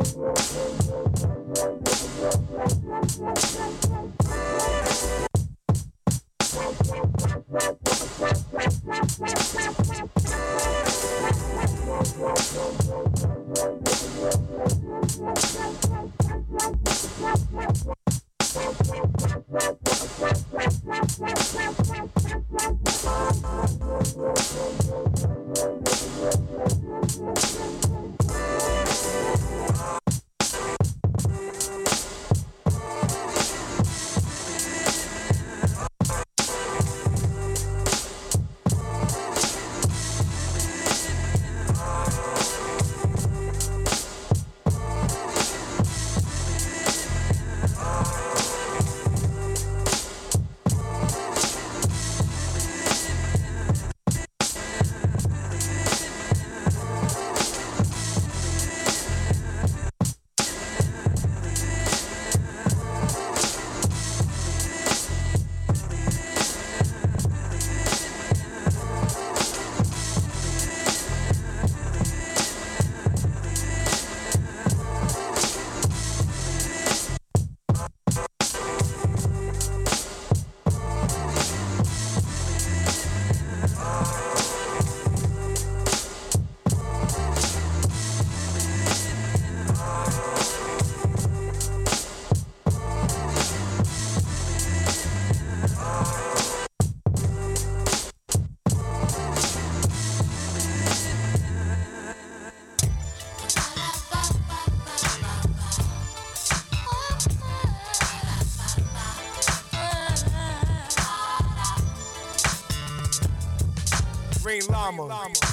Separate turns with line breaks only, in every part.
Green Llama.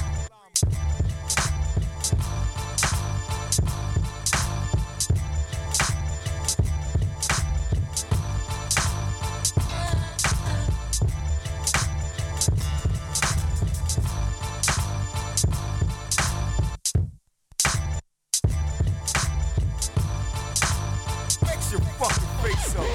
Fix your fucking face up.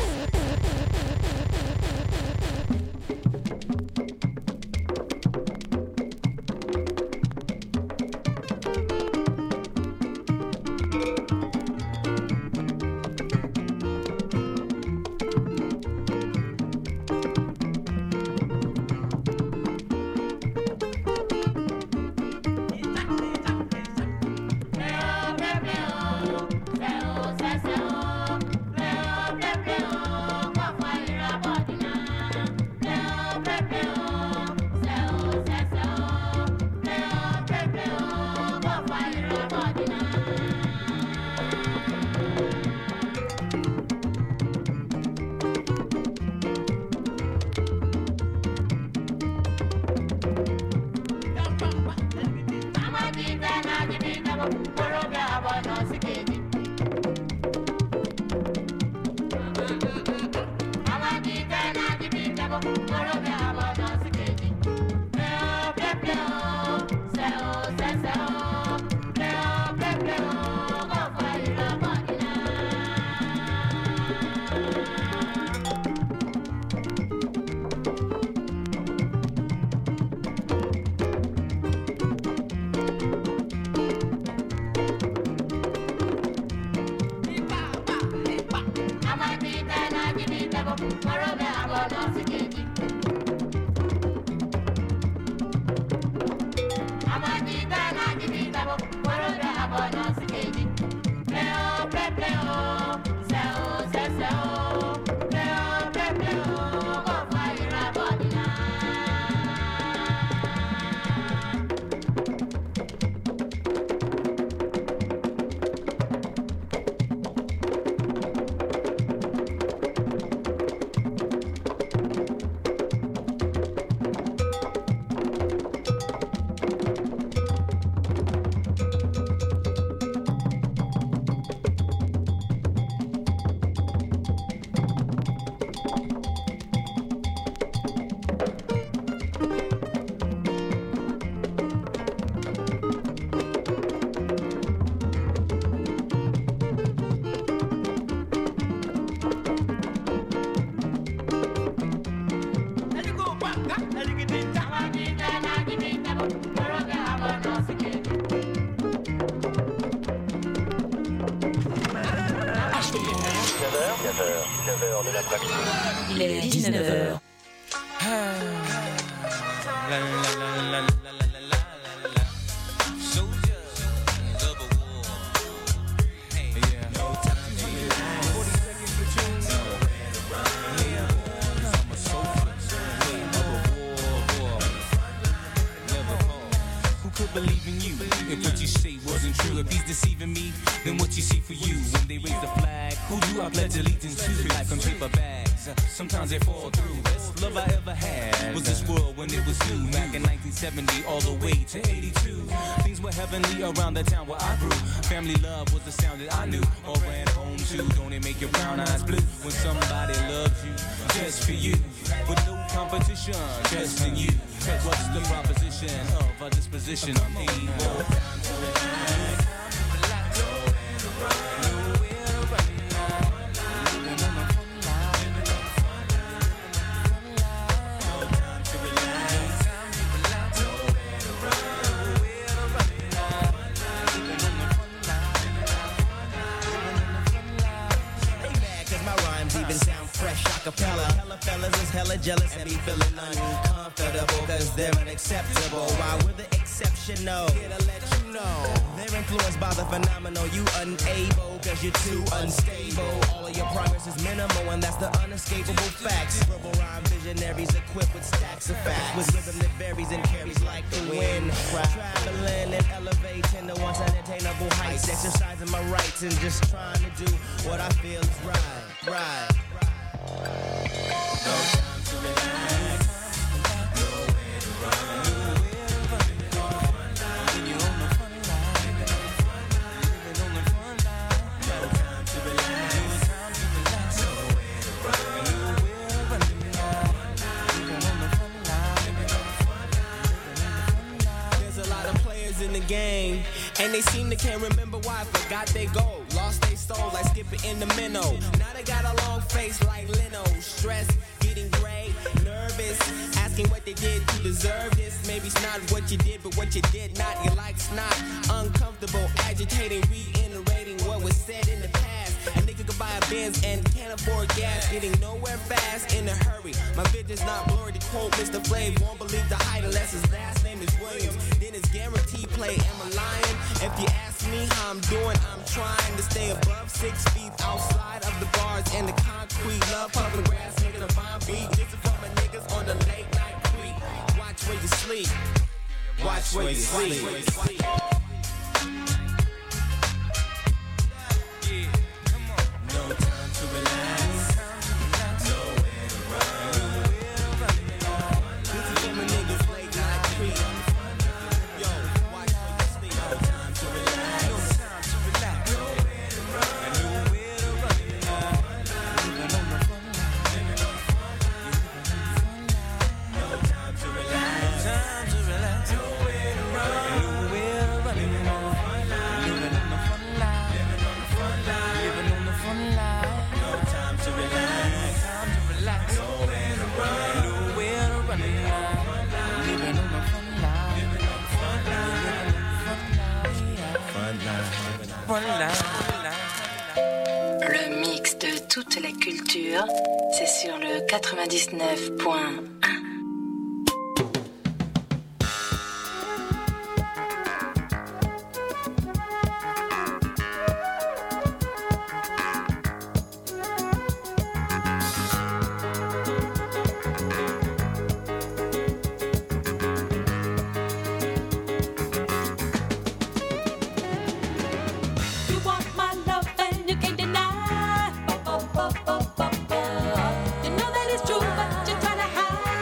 19h de l'après-midi.
Il est 19h.
Believe in you if what you say wasn't true. If he's deceiving me, then what you see for you. When they raise the flag, who do I pledge allegiance to? Life on paper bags, sometimes they fall through. Best love I ever had was this world when it was new. Back in 1970 all the way to 82. Things were heavenly around the town where I grew. Family love was the sound that I knew or ran home to. Don't it make your brown eyes blue when somebody loves you just for you? With no competition, just in you. What's the proposition of a disposition of evil? Time to relax, nowhere to run, nowhere to run now. Living on the front line, living on the front line. No time to relax, nowhere to run, nowhere to run now. Living on the front line, living on the front line.
They mad 'cause my rhymes even sound fresh a cappella. Hella fellas is hella jealous and be feeling uncomfortable 'cause they're unacceptable. While we're the exceptional, here to let you know they're influenced by the phenomenal. You unable 'cause you're too unstable. All of your progress is minimal and that's the unescapable facts. Verbal rhyme visionaries equipped with stacks of facts, with rhythm that varies and carries like the wind. Traveling and elevating to once unattainable heights, exercising my rights and just trying to do what I feel is right. No time to relax, nowhere to run, nowhere to run. When you're on the front line, living on the front line. No time to relax, nowhere to run, nowhere to run. Living on the front line. There's a lot of players in the game, and they seem to can't remember why. Forgot they goal, lost their soul like skipping in the minnow. Now they got a long face like Leno. Stress, getting gray, nervous, asking what they did to deserve this. Maybe it's not what you did, but what you did not. You like snot, uncomfortable, agitating, reiterating what was said in the past. A nigga could buy a Benz and can't afford gas, getting nowhere fast in a hurry. My vision's not blurry. To quote Mr. Flav, won't believe the height unless his last name is Williams. Then it's guaranteed play. Am I lying? If you ask me how I'm doing, I'm trying to stay above 6 feet outside of the bars and the concrete. Love pumping grass, nigga, the bomb beat. This is for my niggas on the late night creep. Watch where you sleep. Watch where you sleep. Yeah, come on. No time to relax. Nowhere to run. This is for my niggas late night creep. Yo, watch where you sleep. No time to relax. No time to relax. Nowhere to run. Nowhere to run. Living on the front line. No time to relax. Time to relax. Nowhere to run. Nowhere to run. Living on the front line. Living on the front line. Living on the front line. Living on the front line. No time to relax. Time to relax. Nowhere to run. Nowhere to run. Living on the front line. Living on the front line. Front line. Front line.
Le mix de toute la culture, c'est sur le 99.1.
You want my love and you can't deny. You know that it's true, but you're trying to hide.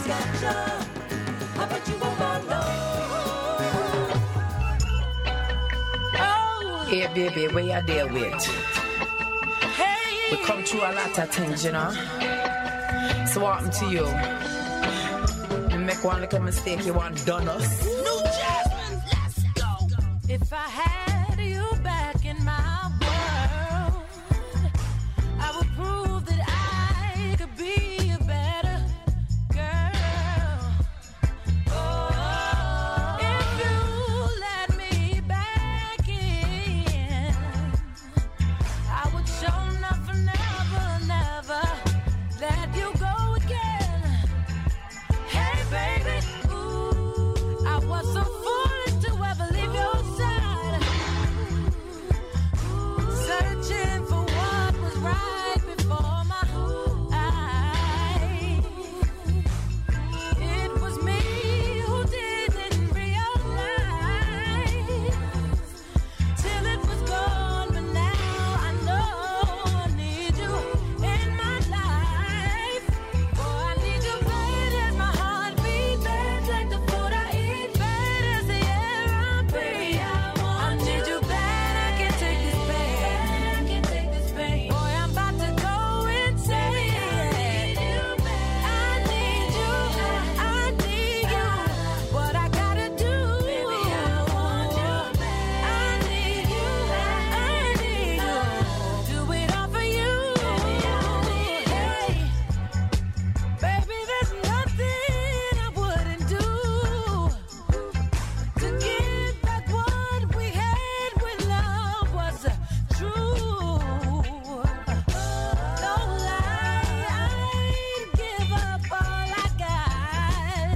gotcha. I bet you won't know. Oh.
Hey baby, where you there with?
Hey.
We come through a lot of things, you know. So what happened to you? You make one little mistake, you want done us.
New Jasmine, let's go. If I had you back in my world, I would prove that I could be a better girl. Oh, if you let me back in, I would show nothing, never let you go again. Hey baby, ooh, I was so foolish to ever leave your side. Searching for what was right before my eyes. It was me who didn't realize till it was gone. But now I know I need you in my life. Oh, I need you bad as my heartbeat, bad like the food I eat, bad as the air I breathe. I need you bad, I can't take this pain. Boy, I'm about to go insane. I need you. What I gotta do? I need you. Do it all for you. Hey, baby, there's nothing I wouldn't do to give back what we had when love was true. No lie, I'd give up all I got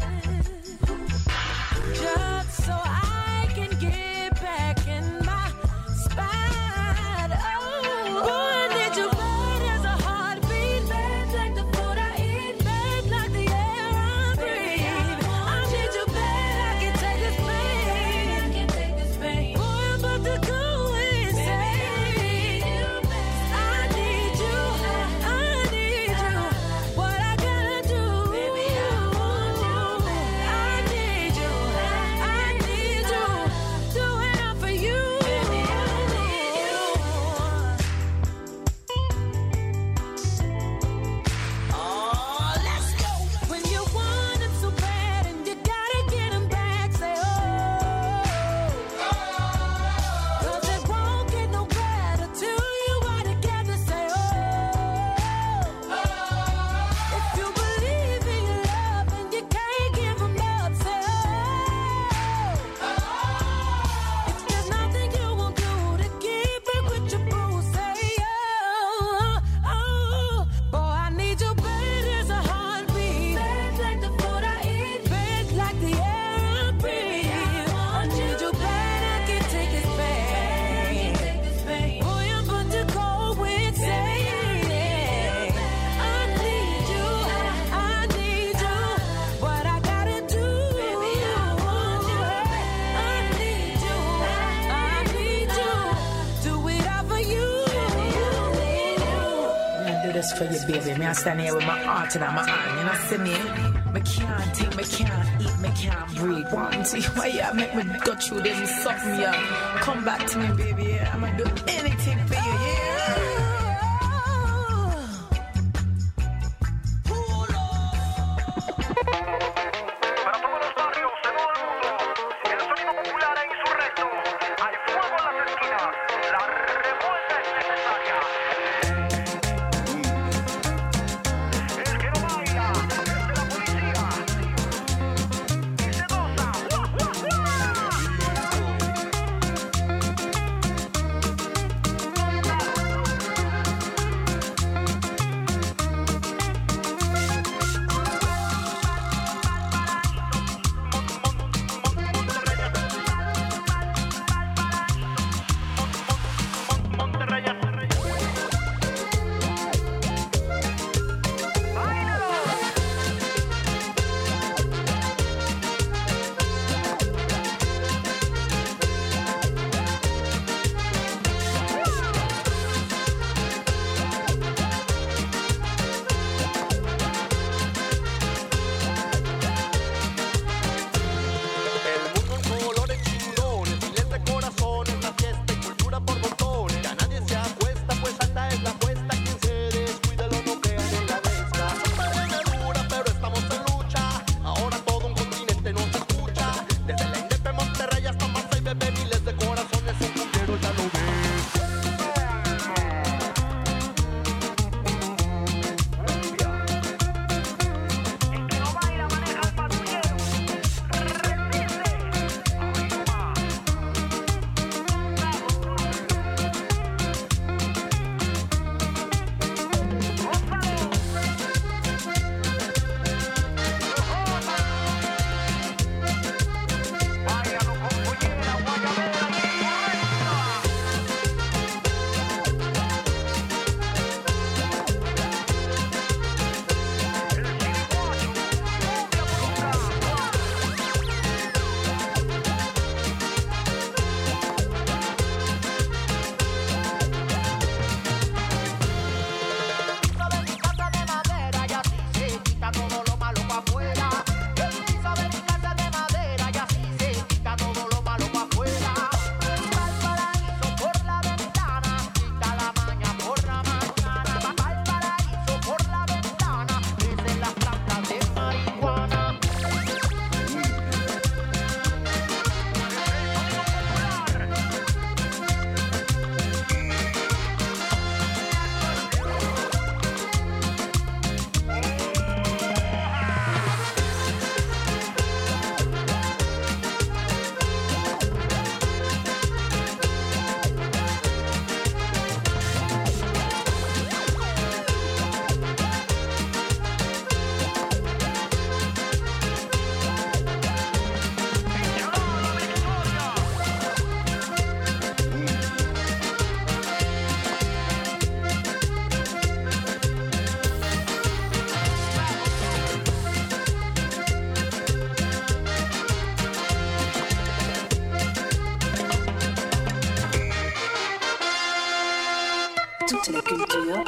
just so I can get back in my spot. Oh, I need you bad as a heartbeat, bad like the food I eat, bad like the air I breathe. I need you bad, I can't take this pain. Boy, I'm about to go insane. I need you. What I gotta do? Baby, I need you. Do it all for you. Oh, let's go. When you want him so bad and you gotta get him back, say oh. 'Cause it won't get no better till you are together, say oh. If you believe in your love and you can't give him up, say oh. If there's nothing you won't do to keep it with your boo, say oh. Boy, I need you bad as a heartbeat, bad like the food I eat, bad like the air I breathe. I need you bad, I can't take this pain. Boy, I'm about to go insane. I need you. What I gotta do? I need you. Do it all for you.
I do this for you, baby. Me I stand here with my heart in my hand. You know, see me? Me can't think, me can't eat, me can't breathe. Want to see why you make me go through this something, yeah. Come back to me, baby. Yeah. I'ma do anything for you, yeah.
Para todos los barrios de todo el mundo, el sonido popular e insurrecto. Hay fuego en las esquinas. La revuelta es necesaria. El que no baila es de la policía. Y se goza. ¡Guau, guau, guau!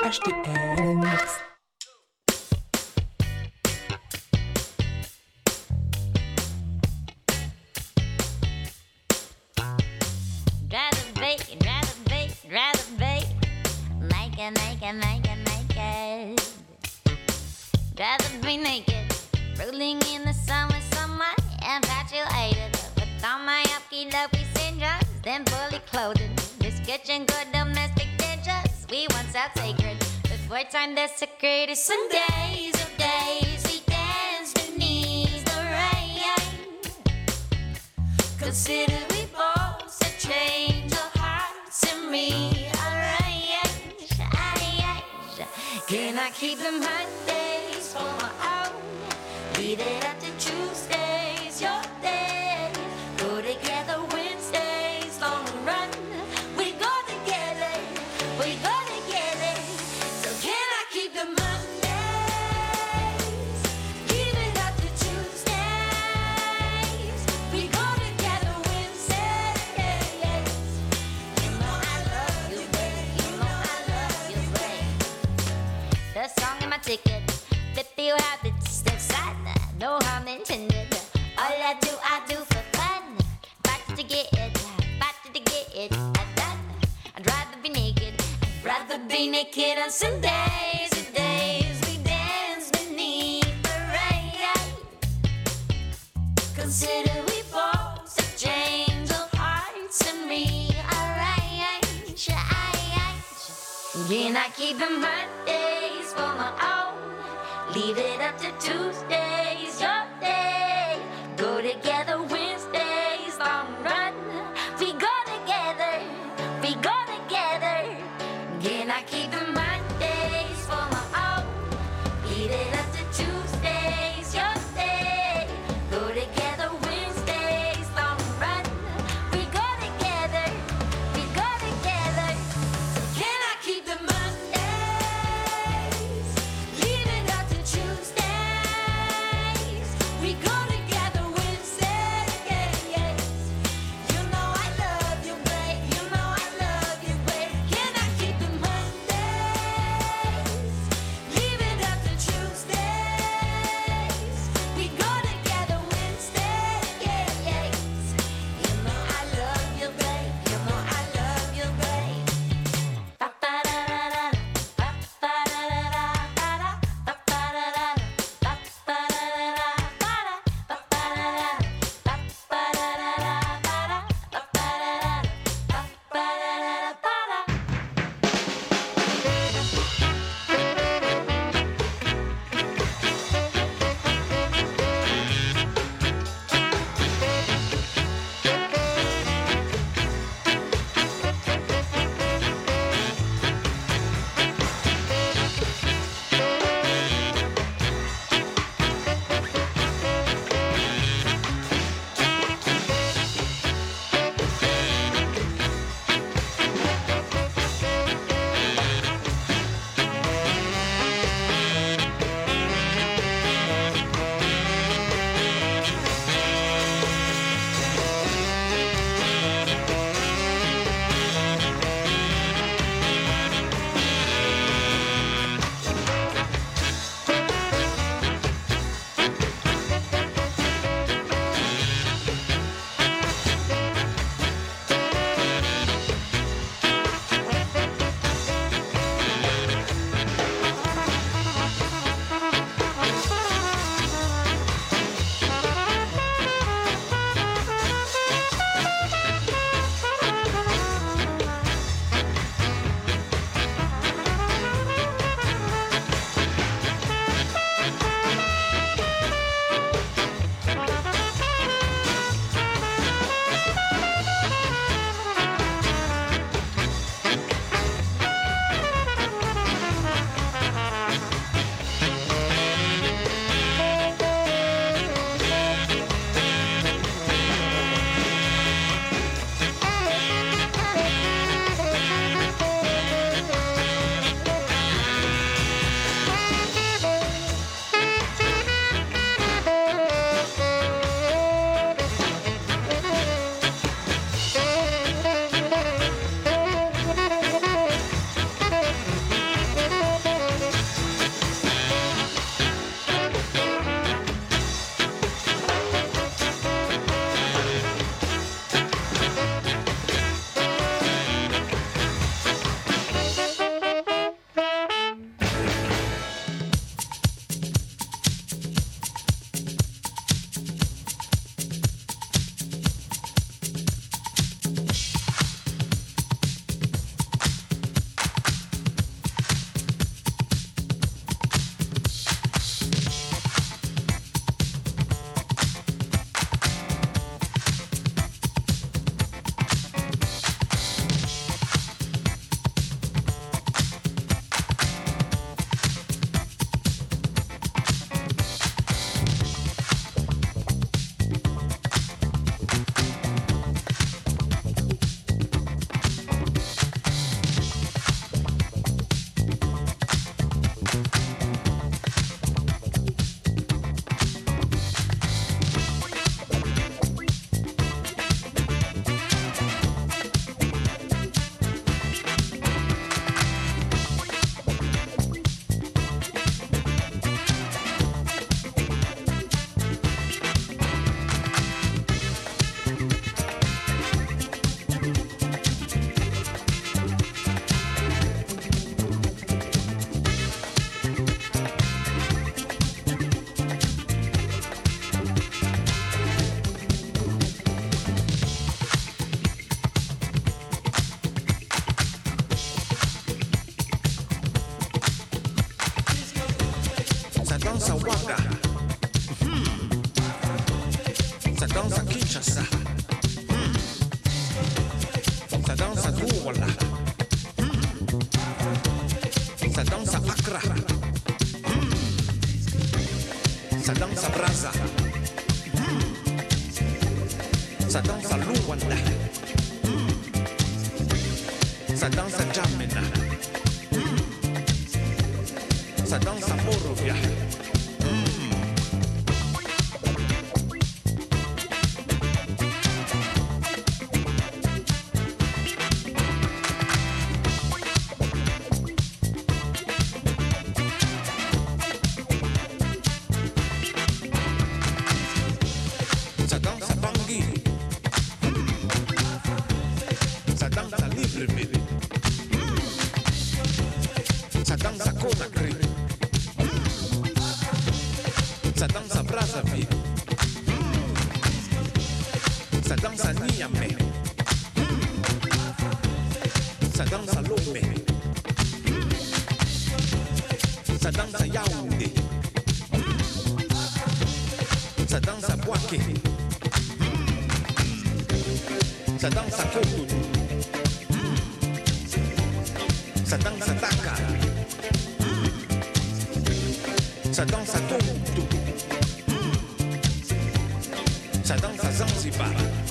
HDL Mix.
Drive the beat, drive the beat, drive the beat. Make it, make it, make it, make it. Drive the beat naked, rolling in the sun with sunlight, infatuated with all my okie-dokie syndromes, then fully clothed. This kitchen good domestic dishes we once held sacred. Before time desecrated, some days of days we dance beneath the rain. Consider we both a change of hearts and rearrange. Can I keep them Mondays for my own? Leave it up to Tuesdays, your day. Go together Wednesdays, long run. We go together, we go together. So can I keep them Mondays? Leave it up to Tuesdays. We go together Wednesdays. You know I love you, babe. You know I love you, babe. The song in my ticket, 50 habits, step side, no harm intended. All I do for fun. Fight to get it, done. I'd rather be naked, I'd rather be naked on some days. The days we dance beneath the rain. Consider we both a change of hearts and rearrange. Can I keep them Mondays for my own? Leave it up to Tuesdays, your day. Go together Wednesdays, long run. We go together, we go together. Can I keep them Mondays for my own? Leave it up to Tuesdays, your day. Go together Wednesdays, long run. We go together, we go together. Can I keep them Mondays? Leave it up to Tuesdays.
Ça danse à Kinshasa. Ça danse à Douala. Ça danse à Accra. Ça danse à Brazza. Ça danse à Luanda. Ça danse à Jamena. Ça danse à Morovia. Ça danse à Bangui. Ça danse à Libreville. Ça danse à Conakry. Ça danse à Brazzaville. Ça danse à Niamey. Ça danse à Lomé. Ça danse à Yaoundé. Ça danse à Bouaké. Ça danse à Cotonou. Ça danse à Dakar. Ça danse à Tombouctou. Ça danse à Zanzibar.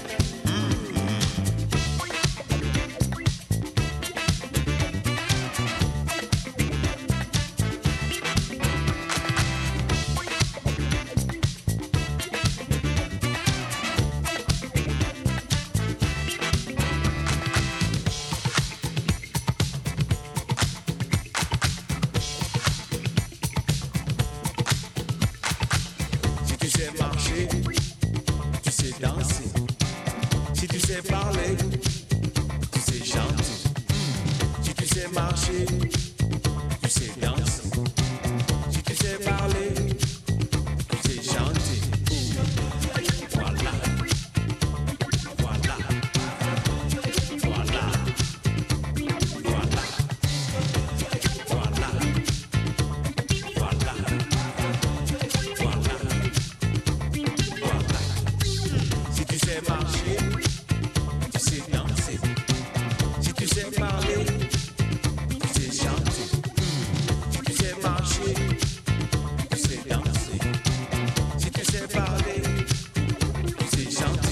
Si tu sais marcher, tu sais danser. Si tu sais parler, tu sais chanter. Si tu sais marcher, tu sais danser. Si tu sais parler, tu sais chanter. Voilà. Voilà. Voilà. Voilà. Voilà. Voilà. Voilà. Voilà. Si tu sais marcher, tu sais danser. Si tu sais parler, tu sais chanter. Si tu sais marcher, tu sais danser. Si tu sais parler, tu sais chanter.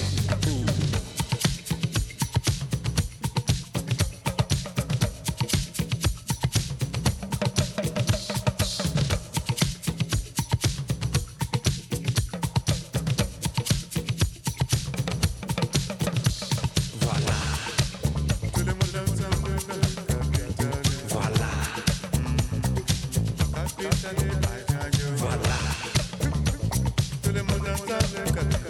Voilà. Voilà. Voilà.